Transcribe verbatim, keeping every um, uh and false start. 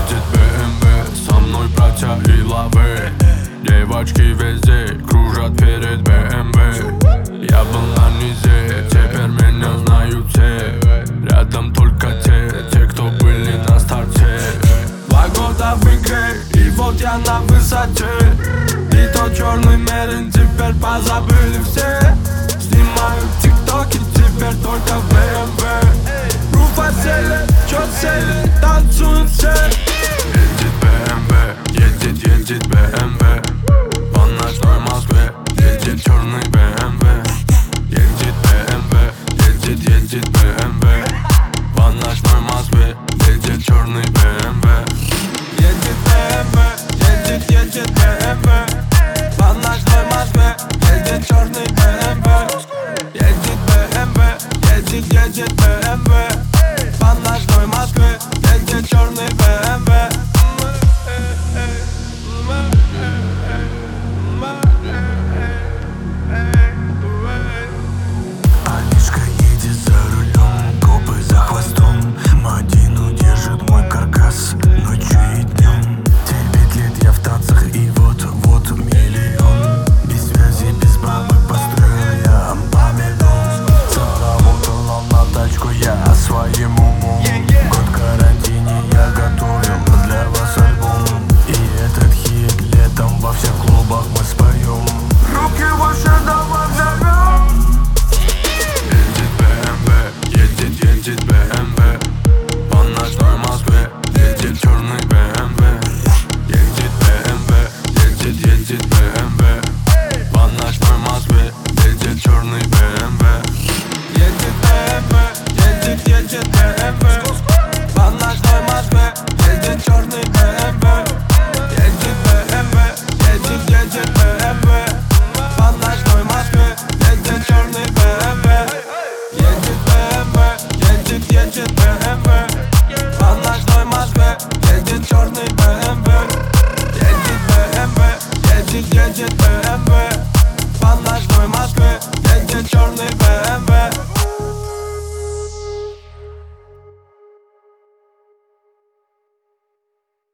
Едет бэ эм вэ, со мной братья и лавы. Девочки везде кружат перед бэ эм вэ. Я был на низе, теперь меня знают все. Рядом только те, те, кто были на старте. Два года в игре, и вот я на высоте. И тот черный мерин теперь позабыли все. Снимаю тиктоки, теперь только в бэ эм вэ. Руфа селит, чё селит, танцуют все. Едет бэ эм вэ, едет, едет бэ эм вэ. По ночной Москве едет черный бэ эм вэ. Едет бэ эм вэ, едет, едет бэ эм вэ. По ночной Москве едет черный бэ эм вэ. Едет бэ эм вэ, едет, едет бэ эм вэ. По ночной Москве едет черный бэ эм вэ. Едет бэ эм вэ, едет, едет бэ эм вэ. По ночной Москве едет черный бэ эм вэ. Алишка едет за рулем, копы за хвостом. Мадину держит мой каркас ночью и днем. Девять лет я в танцах, и вот-вот миллион. Без связи, без бабок построил я памятон. Заработала на тачку я своим умом. Год карантине я готовил для вас альбом. И этот хит летом во всех клубах мы споем. Руки выше, давай взорвем. Едет бэ эм вэ, едет, едет бэ эм вэ. По ночной Москве едет черный бэ эм вэ. Едет бэ эм вэ, едет, едет бэ эм вэ. По ночной Москве едет черный бэ эм вэ. Едет бэ эм вэ, едет, едет бэ эм вэ. По ночной Москве едет черный бэ эм вэ. Едет бэ эм вэ, едет, едет бэ эм вэ.